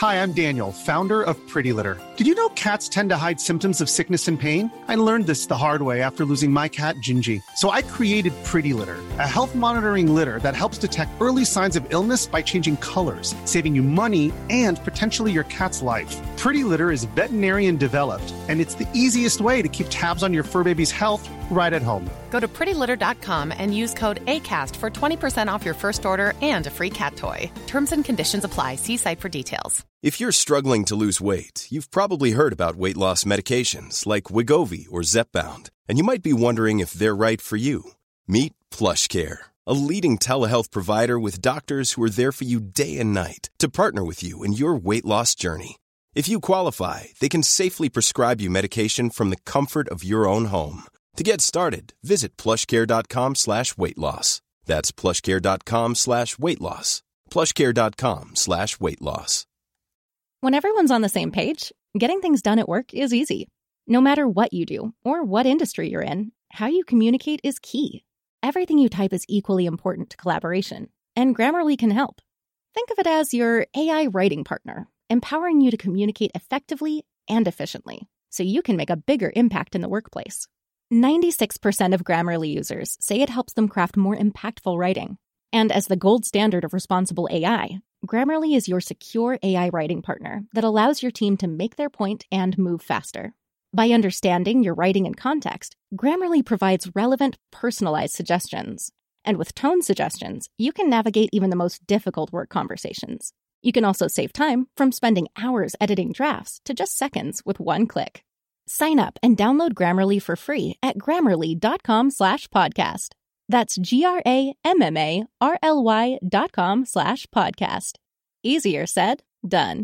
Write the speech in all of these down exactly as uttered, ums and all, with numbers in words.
Hi, I'm Daniel, founder of Pretty Litter. Did you know cats tend to hide symptoms of sickness and pain? I learned this the hard way after losing my cat, Gingy. So I created Pretty Litter, a health monitoring litter that helps detect early signs of illness by changing colors, saving you money and potentially your cat's life. Pretty Litter is veterinarian developed, and it's the easiest way to keep tabs on your fur baby's health right at home. Go to pretty litter dot com and use code ACAST for twenty percent off your first order and a free cat toy. Terms and conditions apply. See site for details. If you're struggling to lose weight, you've probably heard about weight loss medications like Wegovy or Zepbound, and you might be wondering if they're right for you. Meet PlushCare, a leading telehealth provider with doctors who are there for you day and night to partner with you in your weight loss journey. If you qualify, they can safely prescribe you medication from the comfort of your own home. To get started, visit plushcare.com slash weight loss. That's plushcare.com slash weight loss. plushcare.com slash weight loss. When everyone's on the same page, getting things done at work is easy. No matter what you do or what industry you're in, how you communicate is key. Everything you type is equally important to collaboration, and Grammarly can help. Think of it as your A I writing partner, empowering you to communicate effectively and efficiently, so you can make a bigger impact in the workplace. ninety-six percent of Grammarly users say it helps them craft more impactful writing. And as the gold standard of responsible A I, Grammarly is your secure A I writing partner that allows your team to make their point and move faster. By understanding your writing and context, Grammarly provides relevant, personalized suggestions. And with tone suggestions, you can navigate even the most difficult work conversations. You can also save time from spending hours editing drafts to just seconds with one click. Sign up and download Grammarly for free at grammarly.com slash podcast. That's G-R-A-M-M-A-R-L-Y dot com slash podcast. Easier said, done.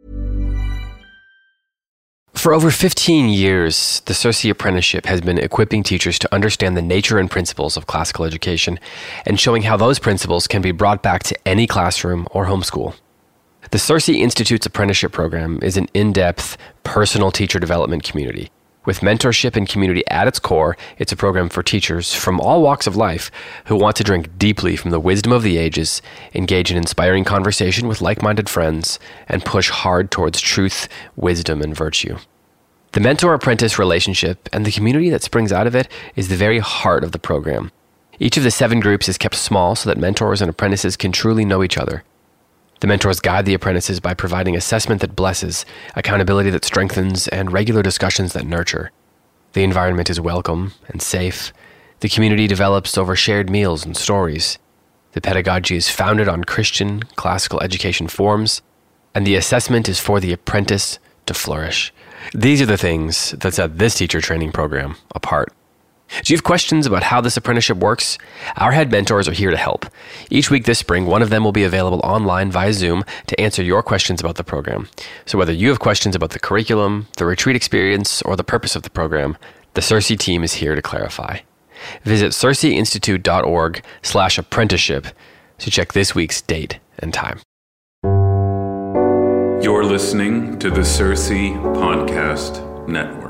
For over fifteen years, the CiRCE Apprenticeship has been equipping teachers to understand the nature and principles of classical education and showing how those principles can be brought back to any classroom or homeschool. The CiRCE Institute's apprenticeship program is an in-depth, personal teacher development community. With mentorship and community at its core, it's a program for teachers from all walks of life who want to drink deeply from the wisdom of the ages, engage in inspiring conversation with like-minded friends, and push hard towards truth, wisdom, and virtue. The mentor-apprentice relationship and the community that springs out of it is the very heart of the program. Each of the seven groups is kept small so that mentors and apprentices can truly know each other. The mentors guide the apprentices by providing assessment that blesses, accountability that strengthens, and regular discussions that nurture. The environment is welcome and safe. The community develops over shared meals and stories. The pedagogy is founded on Christian, classical education forms, and the assessment is for the apprentice to flourish. These are the things that set this teacher training program apart. Do you have questions about how this apprenticeship works? Our head mentors are here to help. Each week this spring, one of them will be available online via Zoom to answer your questions about the program. So whether you have questions about the curriculum, the retreat experience, or the purpose of the program, the CiRCE team is here to clarify. Visit circeinstitute.org slash apprenticeship to check this week's date and time. You're listening to the CiRCE Podcast Network.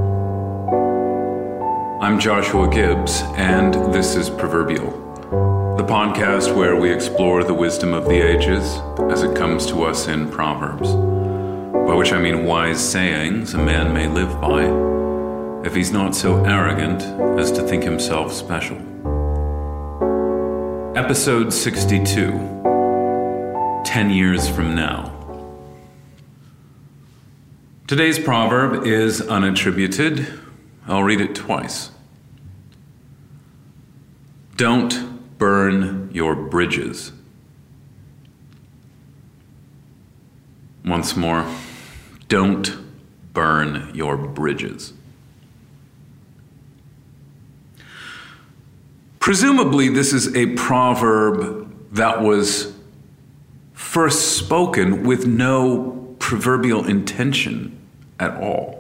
I'm Joshua Gibbs, and this is Proverbial, the podcast where we explore the wisdom of the ages as it comes to us in Proverbs, by which I mean wise sayings a man may live by, if he's not so arrogant as to think himself special. Episode sixty-two, Ten Years From Now. Today's proverb is unattributed. I'll read it twice. Don't burn your bridges. Once more, don't burn your bridges. Presumably, this is a proverb that was first spoken with no proverbial intention at all.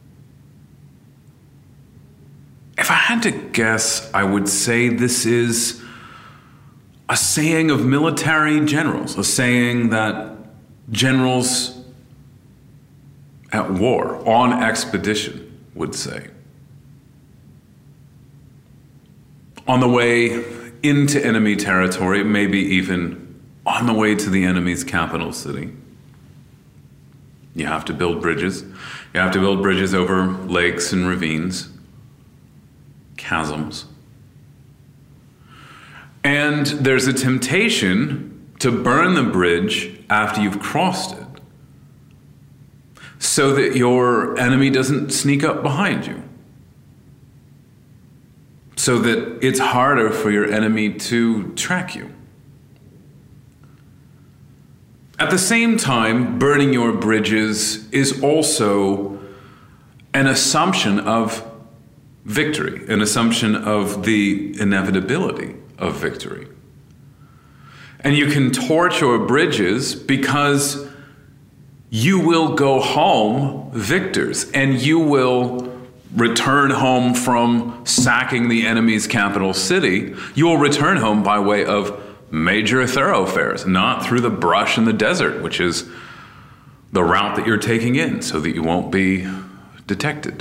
If I had to guess, I would say this is a saying of military generals, a saying that generals at war, on expedition, would say. On the way into enemy territory, maybe even on the way to the enemy's capital city. You have to build bridges. You have to build bridges over lakes and ravines, chasms. And there's a temptation to burn the bridge after you've crossed it, so that your enemy doesn't sneak up behind you, so that it's harder for your enemy to track you. At the same time, burning your bridges is also an assumption of victory, an assumption of the inevitability of victory. And you can torch your bridges because you will go home victors, and you will return home from sacking the enemy's capital city. You will return home by way of major thoroughfares, not through the brush and the desert, which is the route that you're taking in so that you won't be detected.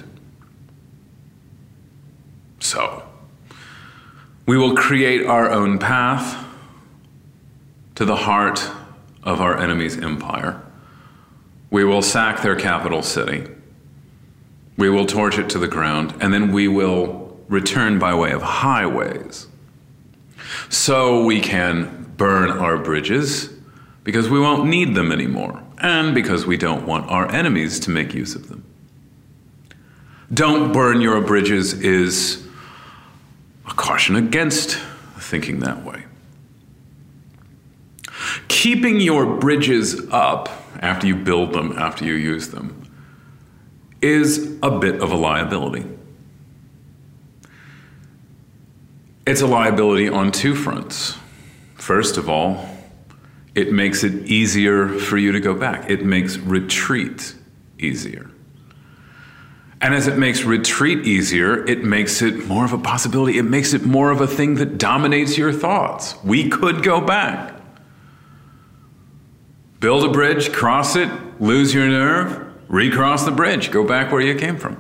So, we will create our own path to the heart of our enemy's empire. We will sack their capital city. We will torch it to the ground, and then we will return by way of highways. So we can burn our bridges because we won't need them anymore, and because we don't want our enemies to make use of them. Don't burn your bridges is a caution against thinking that way. Keeping your bridges up after you build them, after you use them, is a bit of a liability. It's a liability on two fronts. First of all, it makes it easier for you to go back. It makes retreat easier. And as it makes retreat easier, it makes it more of a possibility. It makes it more of a thing that dominates your thoughts. We could go back. Build a bridge, cross it, lose your nerve, recross the bridge, go back where you came from.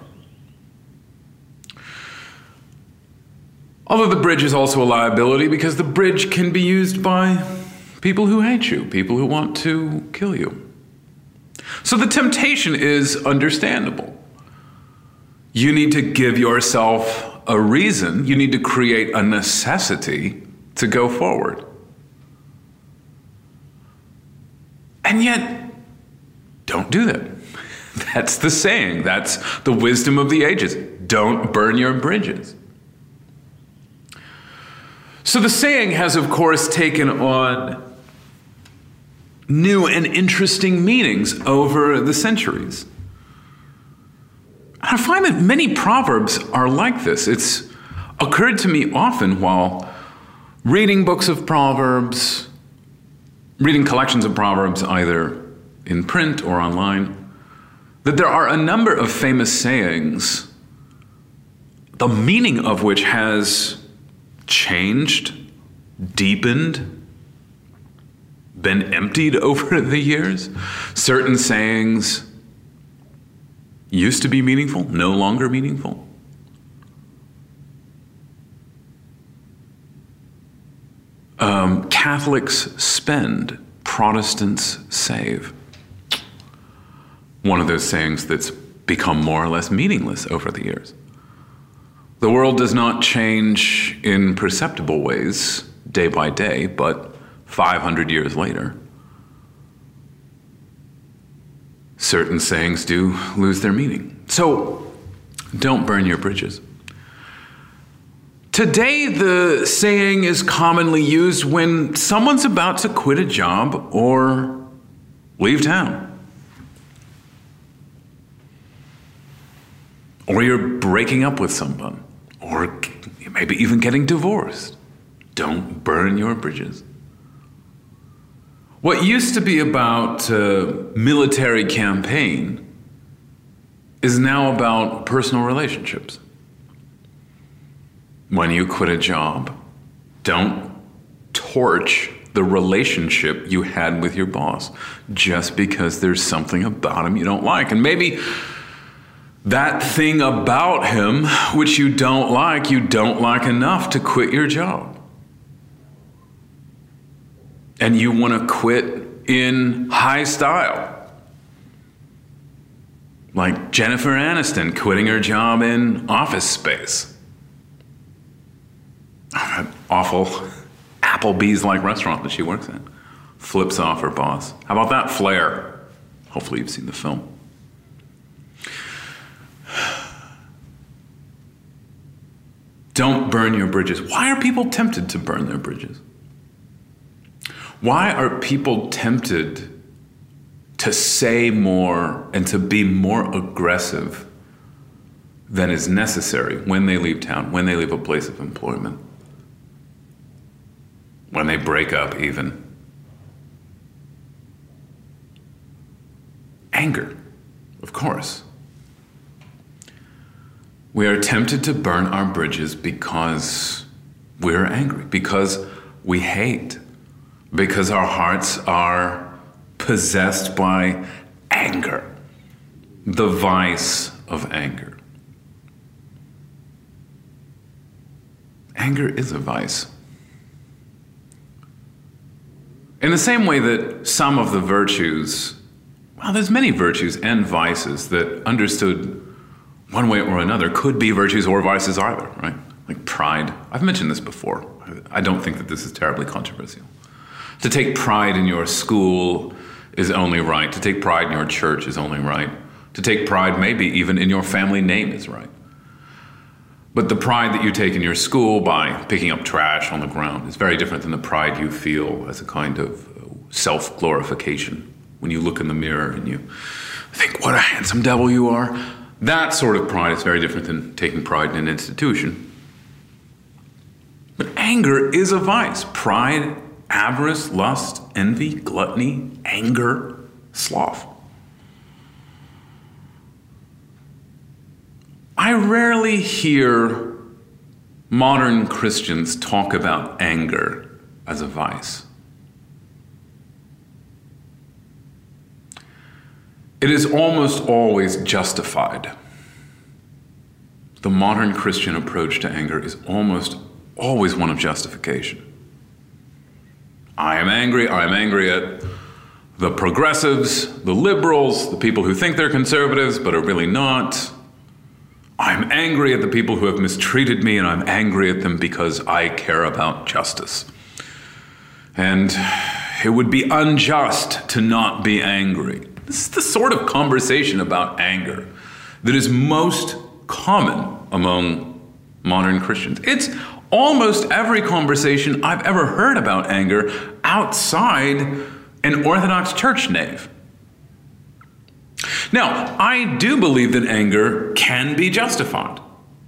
Although the bridge is also a liability because the bridge can be used by people who hate you, people who want to kill you. So the temptation is understandable. You need to give yourself a reason, you need to create a necessity to go forward. And yet, don't do that. That's the saying. That's the wisdom of the ages. Don't burn your bridges. So the saying has, of course, taken on new and interesting meanings over the centuries. I find that many proverbs are like this. It's occurred to me often while reading books of proverbs, reading collections of proverbs either in print or online, that there are a number of famous sayings, the meaning of which has changed, deepened, been emptied over the years. Certain sayings used to be meaningful, no longer meaningful. Um, Catholics spend, Protestants save. One of those sayings that's become more or less meaningless over the years. The world does not change in perceptible ways day by day, but five hundred years later, certain sayings do lose their meaning. So, don't burn your bridges. Today, the saying is commonly used when someone's about to quit a job or leave town. Or you're breaking up with someone, or maybe even getting divorced. Don't burn your bridges. What used to be about a military campaign is now about personal relationships. When you quit a job, don't torch the relationship you had with your boss just because there's something about him you don't like. And maybe that thing about him which you don't like, you don't like enough to quit your job. And you want to quit in high style. Like Jennifer Aniston quitting her job in Office Space. That awful Applebee's-like restaurant that she works at. Flips off her boss. How about that flair? Hopefully you've seen the film. Don't burn your bridges. Why are people tempted to burn their bridges? Why are people tempted to say more and to be more aggressive than is necessary when they leave town, when they leave a place of employment, when they break up even? Anger, of course. We are tempted to burn our bridges because we're angry, because we hate, because our hearts are possessed by anger, the vice of anger. Anger is a vice. In the same way that some of the virtues, well, there's many virtues and vices that understood one way or another could be virtues or vices either, right? Like pride. I've mentioned this before. I don't think that this is terribly controversial. To take pride in your school is only right. To take pride in your church is only right. To take pride maybe even in your family name is right. But the pride that you take in your school by picking up trash on the ground is very different than the pride you feel as a kind of self-glorification when you look in the mirror and you think, what a handsome devil you are. That sort of pride is very different than taking pride in an institution. But anger is a vice. Pride, avarice, lust, envy, gluttony, anger, sloth. I rarely hear modern Christians talk about anger as a vice. It is almost always justified. The modern Christian approach to anger is almost always one of justification. I am angry. I am angry at the progressives, the liberals, the people who think they're conservatives but are really not. I'm angry at the people who have mistreated me, and I'm angry at them because I care about justice. And it would be unjust to not be angry. This is the sort of conversation about anger that is most common among modern Christians. It's almost every conversation I've ever heard about anger outside an Orthodox church nave. Now, I do believe that anger can be justified.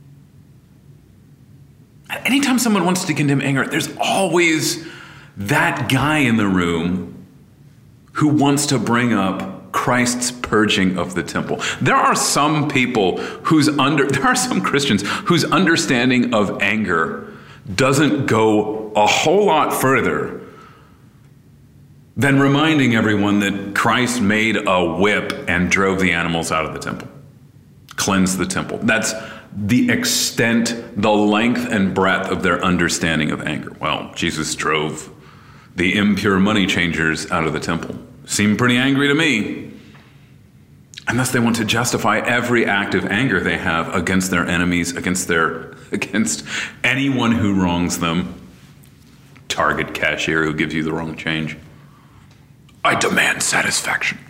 Anytime someone wants to condemn anger, there's always that guy in the room who wants to bring up Christ's purging of the temple. There are some people whose under, there are some Christians whose understanding of anger doesn't go a whole lot further than reminding everyone that Christ made a whip and drove the animals out of the temple, cleansed the temple. That's the extent, the length and breadth of their understanding of anger. Well, Jesus drove the impure money changers out of the temple. Seemed pretty angry to me. And thus they want to justify every act of anger they have against their enemies, against their, against anyone who wrongs them. Target cashier who gives you the wrong change. I demand satisfaction.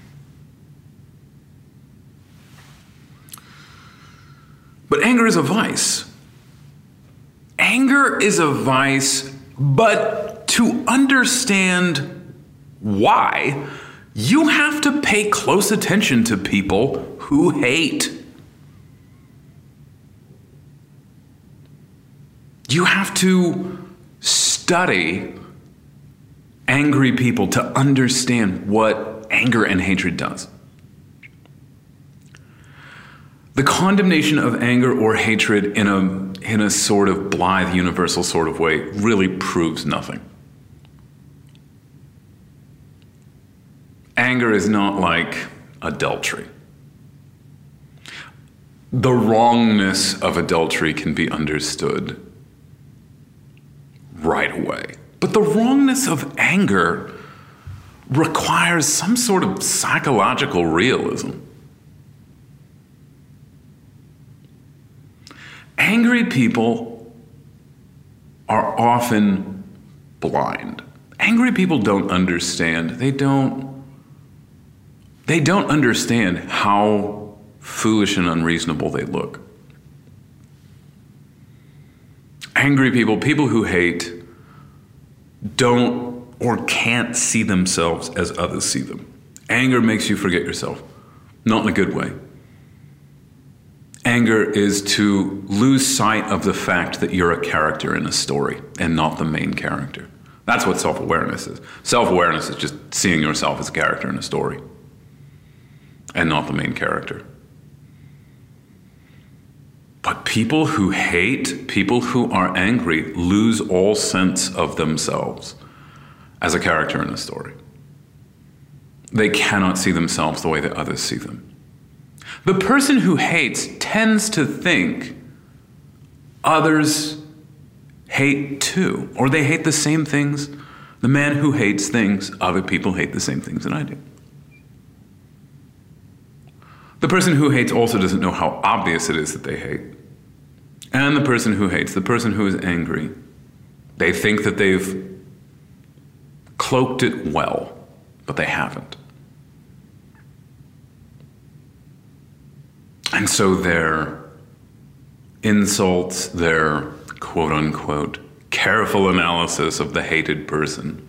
But anger is a vice. Anger is a vice, but to understand why, you have to pay close attention to people who hate. You have to study angry people to understand what anger and hatred does. The condemnation of anger or hatred in a, in a sort of blithe, universal sort of way really proves nothing. Anger is not like adultery. The wrongness of adultery can be understood right away. But the wrongness of anger requires some sort of psychological realism. Angry people are often blind. Angry people don't understand. They don't, they don't understand how foolish and unreasonable they look. Angry people, people who hate, don't or can't see themselves as others see them. Anger makes you forget yourself, not in a good way. Anger is to lose sight of the fact that you're a character in a story and not the main character. That's what self-awareness is. Self-awareness is just seeing yourself as a character in a story and not the main character. But people who hate, people who are angry, lose all sense of themselves as a character in a story. They cannot see themselves the way that others see them. The person who hates tends to think others hate too, or they hate the same things. The man who hates thinks other people hate the same things that I do. The person who hates also doesn't know how obvious it is that they hate. And the person who hates, the person who is angry, they think that they've cloaked it well, but they haven't. And so their insults, their quote-unquote careful analysis of the hated person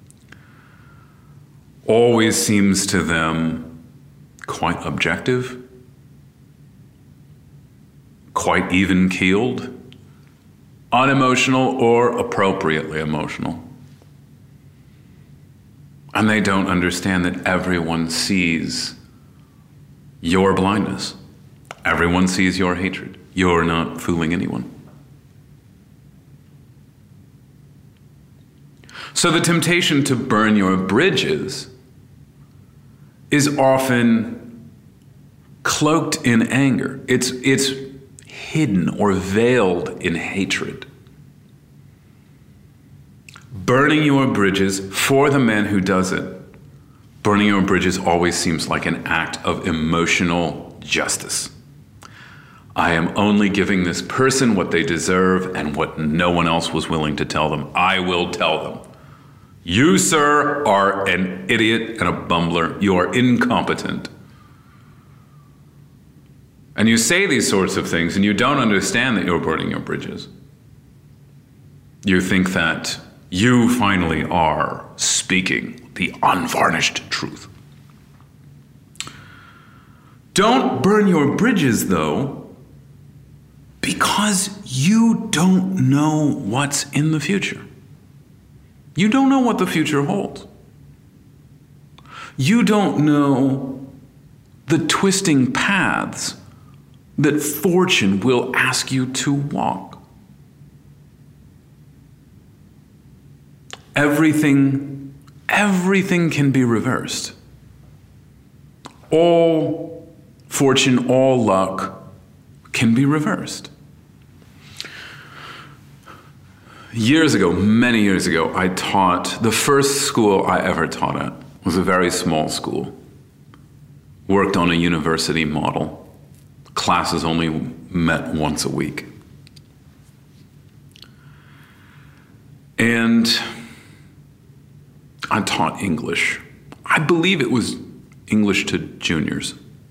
always seems to them quite objective, quite even-keeled, unemotional or appropriately emotional. And they don't understand that everyone sees your blindness. Everyone sees your hatred. You're not fooling anyone. So the temptation to burn your bridges is often cloaked in anger. It's, it's hidden or veiled in hatred. Burning your bridges, for the man who does it, burning your bridges always seems like an act of emotional justice. I am only giving this person what they deserve and what no one else was willing to tell them. I will tell them. You, sir, are an idiot and a bumbler. You are incompetent. And you say these sorts of things and you don't understand that you're burning your bridges. You think that you finally are speaking the unvarnished truth. Don't burn your bridges, though, because you don't know what's in the future. You don't know what the future holds. You don't know the twisting paths that fortune will ask you to walk. Everything, everything can be reversed. All fortune, all luck can be reversed. Years ago, many years ago, I taught, the first school I ever taught at was a very small school. Worked on a university model. Classes only met once a week. And I taught English. I believe it was English to juniors.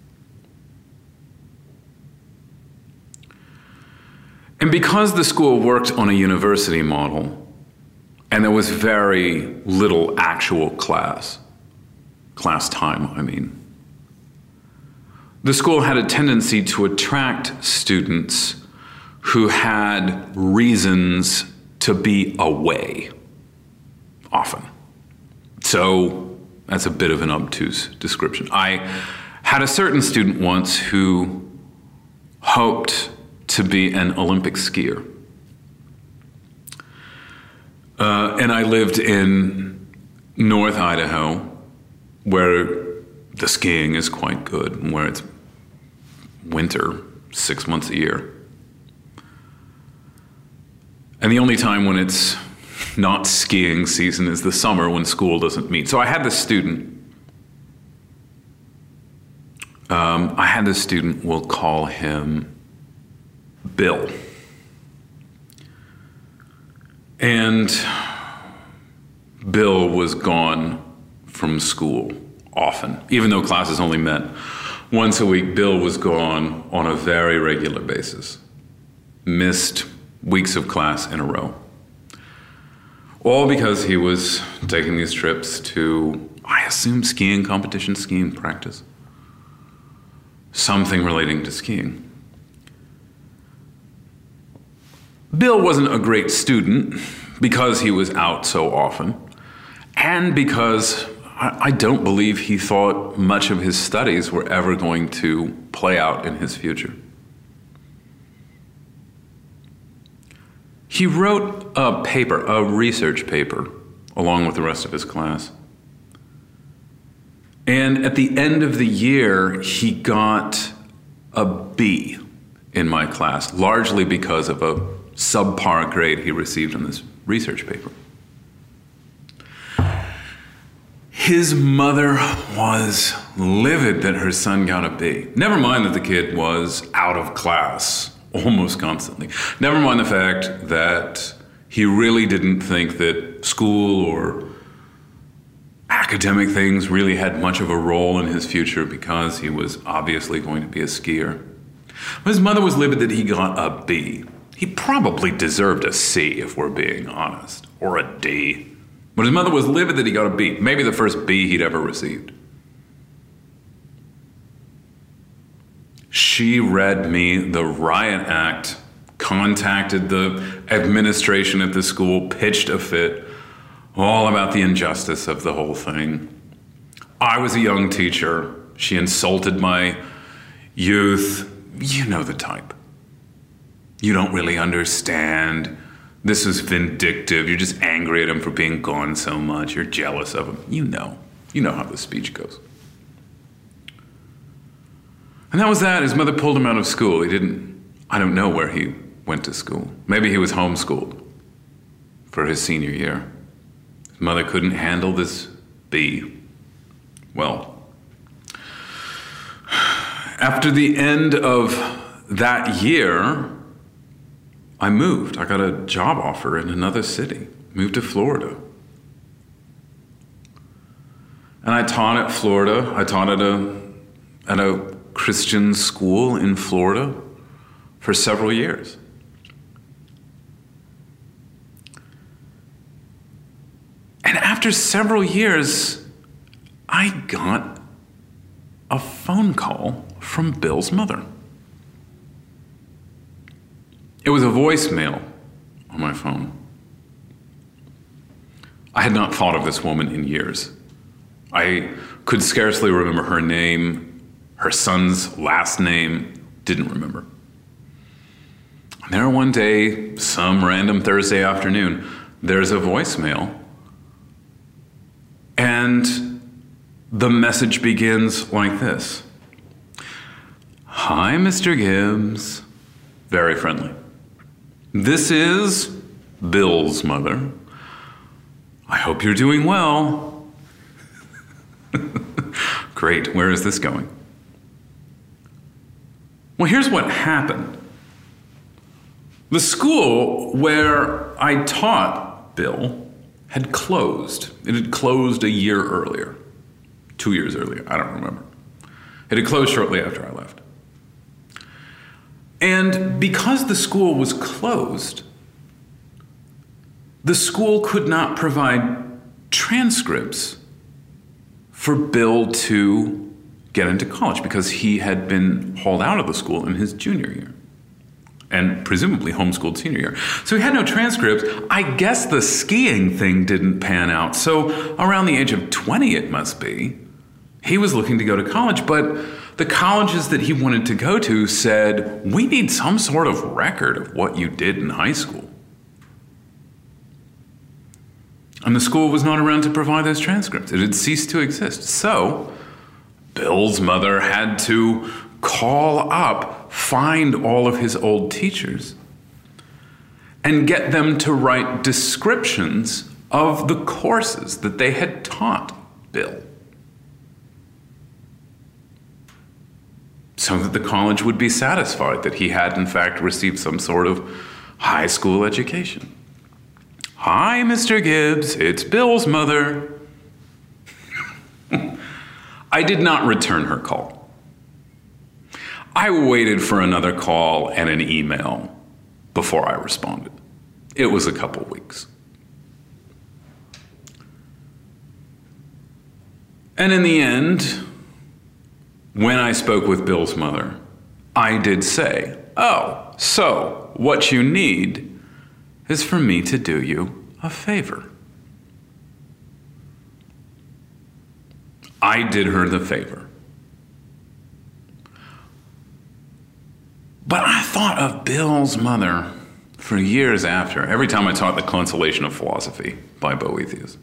And because the school worked on a university model, and there was very little actual class, class time, I mean, the school had a tendency to attract students who had reasons to be away, often. So that's a bit of an obtuse description. I had a certain student once who hoped to be an Olympic skier. Uh, and I lived in North Idaho, where the skiing is quite good, and where it's winter six months a year. And the only time when it's not skiing season is the summer when school doesn't meet. So I had this student. Um, I had this student, we'll call him Bill. And Bill was gone from school often. Even though classes only met once a week, Bill was gone on a very regular basis. Missed weeks of class in a row. All because he was taking these trips to, I assume, skiing competition, skiing practice. Something relating to skiing. Bill wasn't a great student because he was out so often, and because I, I don't believe he thought much of his studies were ever going to play out in his future. He wrote a paper, a research paper, along with the rest of his class. And at the end of the year, he got a B in my class, largely because of a subpar grade he received on this research paper. His mother was livid that her son got a B. Never mind that the kid was out of class almost constantly. Never mind the fact that he really didn't think that school or academic things really had much of a role in his future because he was obviously going to be a skier. His mother was livid that he got a B. He probably deserved a C, if we're being honest, or a D. But his mother was livid that he got a B, maybe the first B he'd ever received. She read me the riot act, contacted the administration at the school, pitched a fit, all about the injustice of the whole thing. I was a young teacher. She insulted my youth. You know the type. You don't really understand. This is vindictive. You're just angry at him for being gone so much. You're jealous of him. You know. You know how the speech goes. And that was that. His mother pulled him out of school. He didn't, I don't know where he went to school. Maybe he was homeschooled for his senior year. His mother couldn't handle this B. Well, after the end of that year, I moved. I got a job offer in another city. Moved to Florida. And I taught at Florida. I taught at a, at a Christian school in Florida for several years. And after several years, I got a phone call from Bill's mother. It was a voicemail on my phone. I had not thought of this woman in years. I could scarcely remember her name, her son's last name, didn't remember. And there one day, some random Thursday afternoon, there's a voicemail. And the message begins like this. Hi, Mister Gibbs. Very friendly. This is Bill's mother. I hope you're doing well. Great, where is this going? Well, here's what happened. The school where I taught Bill had closed. It had closed a year earlier. Two years earlier, I don't remember. It had closed shortly after I left. And because the school was closed, the school could not provide transcripts for Bill to get into college because he had been hauled out of the school in his junior year and presumably homeschooled senior year. So he had no transcripts. I guess the skiing thing didn't pan out. So around the age of twenty, it must be, he was looking to go to college, but the colleges that he wanted to go to said, we need some sort of record of what you did in high school. And the school was not around to provide those transcripts. It had ceased to exist. So Bill's mother had to call up, find all of his old teachers, and get them to write descriptions of the courses that they had taught Bill, so that the college would be satisfied that he had, in fact, received some sort of high school education. "Hi, Mister Gibbs, it's Bill's mother." I did not return her call. I waited for another call and an email before I responded. It was a couple weeks. And in the end, when I spoke with Bill's mother, I did say, "Oh, so what you need is for me to do you a favor." I did her the favor. But I thought of Bill's mother for years after, every time I taught The Consolation of Philosophy by Boethius.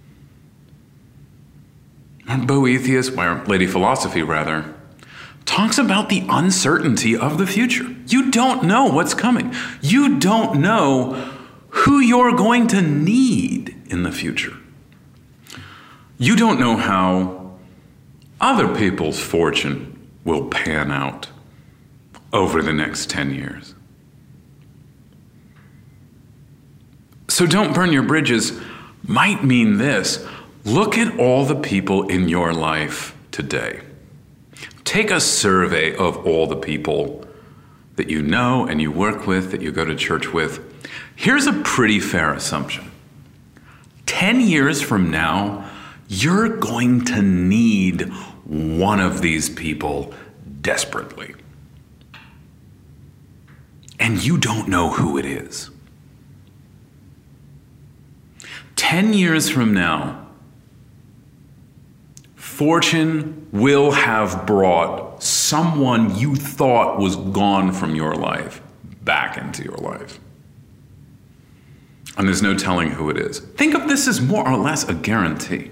Boethius, or Lady Philosophy rather, talks about the uncertainty of the future. You don't know what's coming. You don't know who you're going to need in the future. You don't know how other people's fortune will pan out over the next ten years. So don't burn your bridges might mean this. Look at all the people in your life today. Take a survey of all the people that you know and you work with, that you go to church with. Here's a pretty fair assumption. Ten years from now, you're going to need one of these people desperately. And you don't know who it is. Ten years from now, fortune will have brought someone you thought was gone from your life back into your life. And there's no telling who it is. Think of this as more or less a guarantee.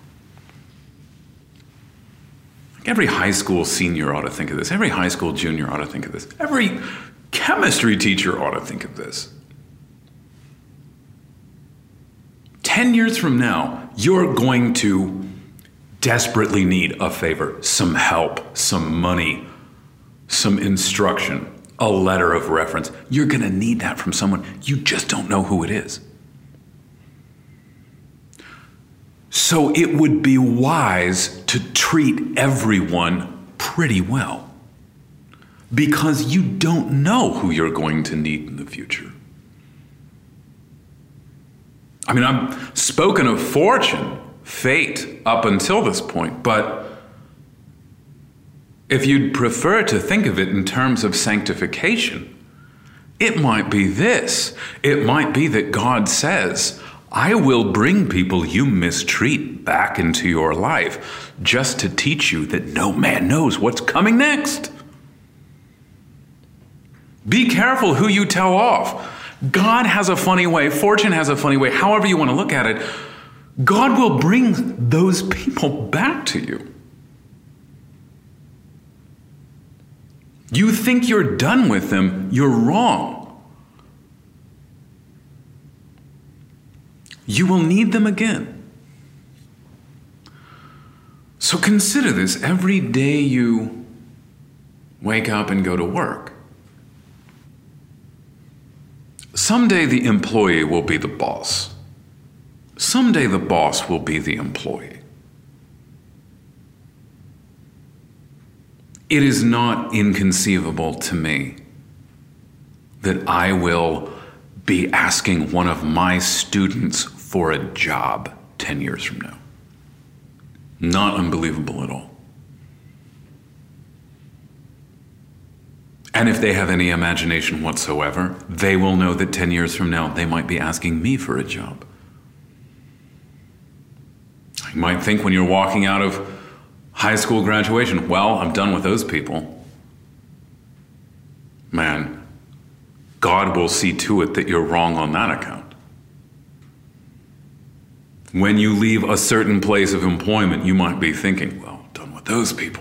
Every high school senior ought to think of this. Every high school junior ought to think of this. Every chemistry teacher ought to think of this. Ten years from now, you're going to desperately need a favor, some help, some money, some instruction, a letter of reference. You're going to need that from someone. You just don't know who it is. So it would be wise to treat everyone pretty well, because you don't know who you're going to need in the future. I mean, I've spoken of fortune, fate, up until this point, but if you'd prefer to think of it in terms of sanctification, it might be this. It might be that God says, I will bring people you mistreat back into your life just to teach you that no man knows what's coming next. Be careful who you tell off. God has a funny way. Fortune has a funny way. However you want to look at it, God will bring those people back to you. You think you're done with them, you're wrong. You will need them again. So consider this every day you wake up and go to work. Someday the employee will be the boss. Someday the boss will be the employee. It is not inconceivable to me that I will be asking one of my students for a job ten years from now. Not unbelievable at all. And if they have any imagination whatsoever, they will know that ten years from now, they might be asking me for a job. You might think when you're walking out of high school graduation, well, I'm done with those people. Man, God will see to it that you're wrong on that account. When you leave a certain place of employment, you might be thinking, well, I'm done with those people.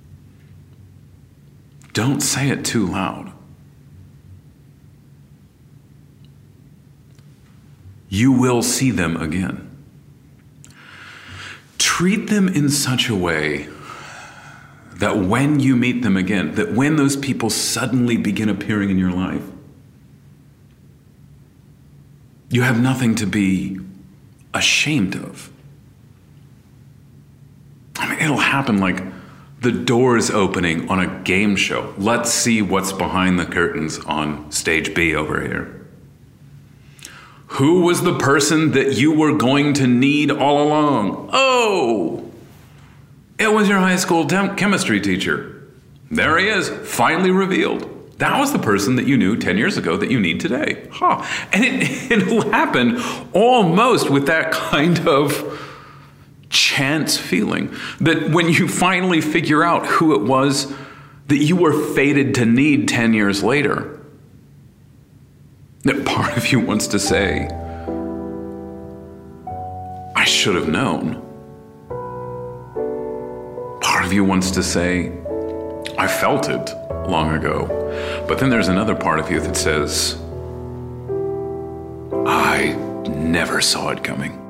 Don't say it too loud. You will see them again. Treat them in such a way that when you meet them again, that when those people suddenly begin appearing in your life, You have nothing to be ashamed of. I mean, it'll happen like the doors opening on a game show. Let's see what's behind the curtains on stage B over here. Who was the person that you were going to need all along? Oh, it was your high school temp chemistry teacher. There he is, finally revealed. That was the person that you knew ten years ago that you need today. Huh. And it, it'll happen almost with that kind of chance feeling that when you finally figure out who it was that you were fated to need ten years later, that part of you wants to say, I should have known. Part of you wants to say, I felt it long ago. But then there's another part of you that says, I never saw it coming.